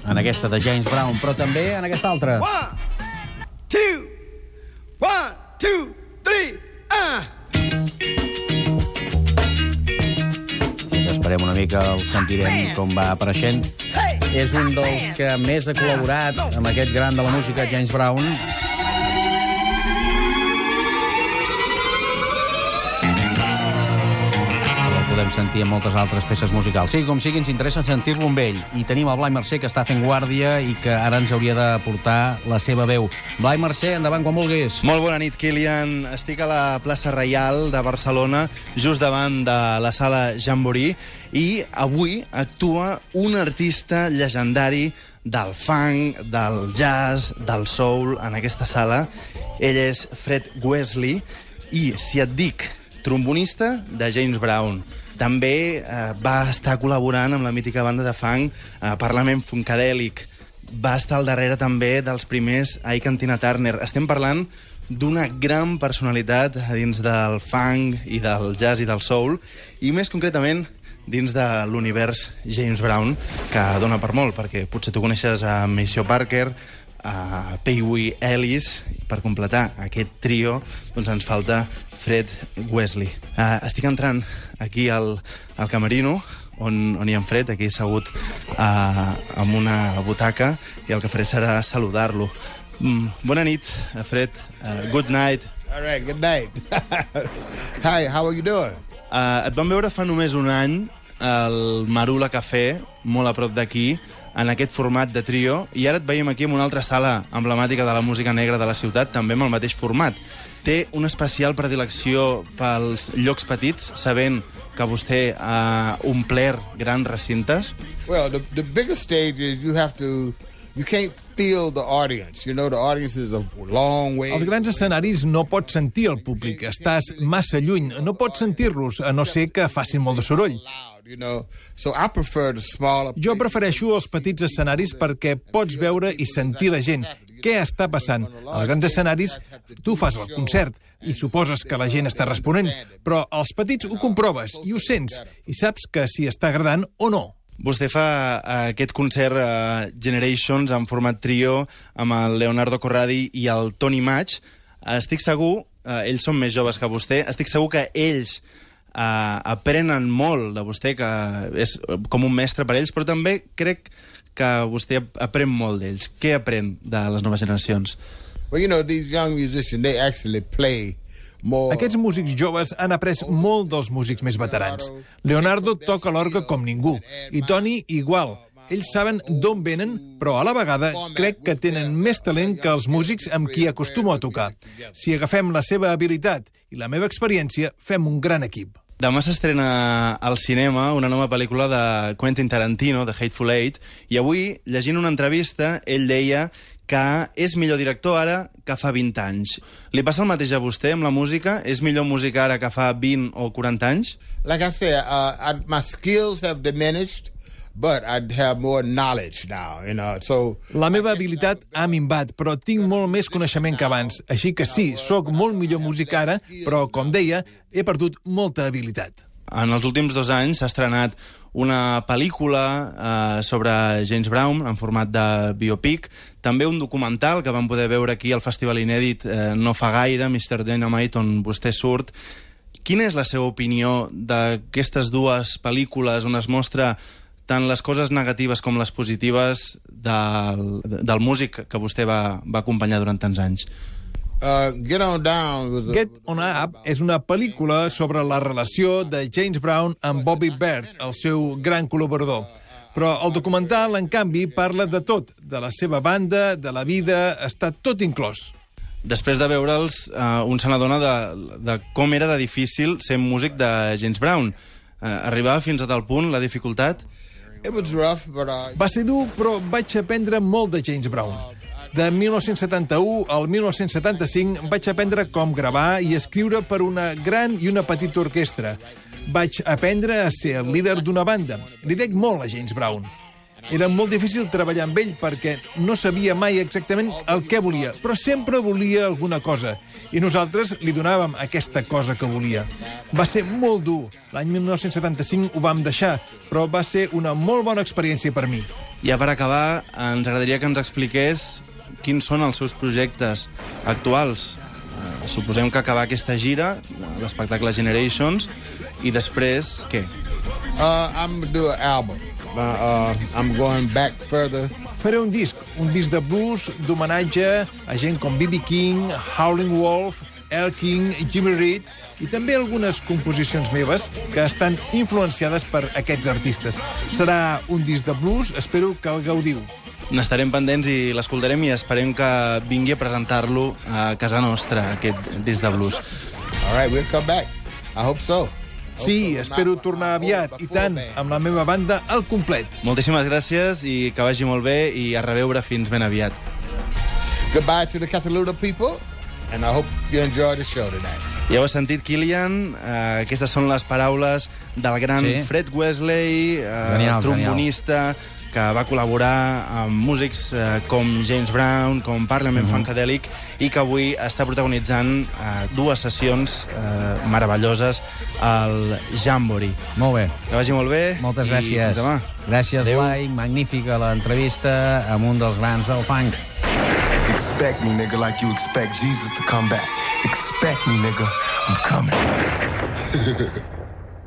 en aquesta de James Brown, però també en aquesta altra. 1, 2, 1, 2, 3, Esperem una mica, el sentirem com va apareixent. És un dels que més ha col·laborat amb aquest gran de la música, James Brown. El podem sentir en moltes altres peces musicals. Sigui com sigui, ens interessa sentir-lo amb ell. I tenim el Blai Mercè, que està fent guàrdia i que ara ens hauria de portar la seva veu. Blai Mercè, endavant quan vulguis. Molt bona nit, Kilian. Estic a la plaça Reial de Barcelona, just davant de la sala Jamboree, i avui actua un artista llegendari del funk, del jazz, del soul en aquesta sala. Ell és Fred Wesley i, si et dic trombonista de James Brown, també va estar col·laborant amb la mítica banda de funk Parlament Funkadèlic. Va estar al darrere també dels primers Ike and Tina Turner. Estem parlant d'una gran personalitat dins del funk i del jazz i del soul, i més concretament dins de l'univers James Brown, que dona per molt, perquè potser tu coneixes a Maceo Parker, a Pee Wee Ellis. Per completar aquest trio, doncs ens falta Fred Wesley. Estic entrant aquí al camerino, on hi ha en Fred, aquí assegut amb una butaca, i el que faré serà saludar-lo. Bona nit, Fred. Good night. All right, good night. Hi, how are you doing? Et vam veure fa només un any al Marula Café, molt a prop d'aquí, en aquest format de trio, i ara et veiem aquí en una altra sala emblemàtica de la música negra de la ciutat, també amb el mateix format. Té una especial predilecció pels llocs petits, sabent que vostè ha omplert grans recintes? Well, the biggest stage is you can't feel the audience. You know, the audience is a long way. Als grans escenaris no pots sentir el públic, estàs massa lluny, no pots sentir-los, a no ser que facin molt de soroll. So I prefer the smaller. Jo prefereixo els petits escenaris perquè pots veure i sentir la gent. Què està passant? Als grans escenaris tu fas el concert i suposes que la gent està responent, però als petits ho comproves i ho sents i saps que si està agradant o no. Vostè fa aquest concert Generations en format trio amb el Leonardo Corradi i el Tony Match. Estic segur, ells són més joves que vostè, estic segur que ells aprenen molt de vostè, que és com un mestre per ells, però també crec que vostè aprèn molt d'ells. Què aprèn de les noves generacions? Well, you know, these young musicians, they actually play more. Aquests músics joves han après molt dels músics més veterans. Leonardo toca l'orgue com ningú, i Tony igual. Ells saben d'on venen, però a la vegada crec que tenen més talent que els músics amb qui acostumo a tocar. Si agafem la seva habilitat i la meva experiència, fem un gran equip. Demà s'estrena al cinema una nova pel·lícula de Quentin Tarantino, de Hateful Eight, i avui, llegint una entrevista, ell deia que és millor director ara que fa 20 anys. Li passa el mateix a vostè amb la música? És millor música ara que fa 20 o 40 anys? Like I said, my skills have diminished, but I have more knowledge now, so... La meva habilitat ha minvat, però tinc molt més coneixement que abans. Així que sí, sóc molt millor músic ara, però, com deia, he perdut molta habilitat. En els últims 2 anys s'ha estrenat una pel·lícula sobre James Brown en format de biopic, també un documental que vam poder veure aquí al Festival Inèdit no fa gaire, Mr. Dynamite, on vostè surt. Quina és la seva opinió d'aquestes dues pel·lícules on es mostra tant les coses negatives com les positives del músic que vostè va acompanyar durant tants anys? Get On Up és una pel·lícula sobre la relació de James Brown amb Bobby Baird, el seu gran col·laborador. Però el documental, en canvi, parla de tot, de la seva banda, de la vida, està tot inclòs. Després de veure'ls, un se n'adona de com era de difícil ser músic de James Brown. Arribava fins a tal punt, la dificultat? Va ser dur, però vaig aprendre molt de James Brown. De 1971 al 1975 vaig aprendre com gravar i escriure per una gran i una petita orquestra. Vaig aprendre a ser el líder d'una banda. Li dec molt a James Brown. Era molt difícil treballar amb ell perquè no sabia mai exactament el que volia, però sempre volia alguna cosa. I nosaltres li donàvem aquesta cosa que volia. Va ser molt dur. L'any 1975 ho vam deixar, però va ser una molt bona experiència per mi. Ja per acabar, ens agradaria que ens expliqués quins són els seus projectes actuals. Suposem que acabar aquesta gira, l'espectacle Generations, i després, què? I'm gonna do an album. I'm going back further. Faré un disc de blues d'homenatge a gent com B.B. King, Howlin' Wolf, Elle King, Jimmy Reed, i també algunes composicions meves que estan influenciades per aquests artistes. Serà un disc de blues, espero que el gaudiu. N'estarem pendents i l'escoltarem i esperem que vingui a presentar-lo a casa nostra, aquest disc de blues. All right, we'll come back. I hope so. Sí, espero tornar aviat, i tant, amb la meva banda al complet. Moltíssimes gràcies i que vagi molt bé i a reveure fins ben aviat. Goodbye to the Cataluna people, and I hope you enjoy the show tonight. Ja ho has sentit, Kilian. Aquestes són les paraules del gran Fred Wesley, trombonista, que va col·laborar amb músics com James Brown, com Parliament Funkadelic, i que avui està protagonitzant dues sessions meravelloses al Jamboree. Molt bé. Que vagi molt bé. Moltes gràcies. I fins demà. Gràcies, Adéu. Blai. Magnífica l'entrevista amb un dels grans del funk. Expect me, nigga, like you expect Jesus to come back. Expect me, nigga. I'm coming.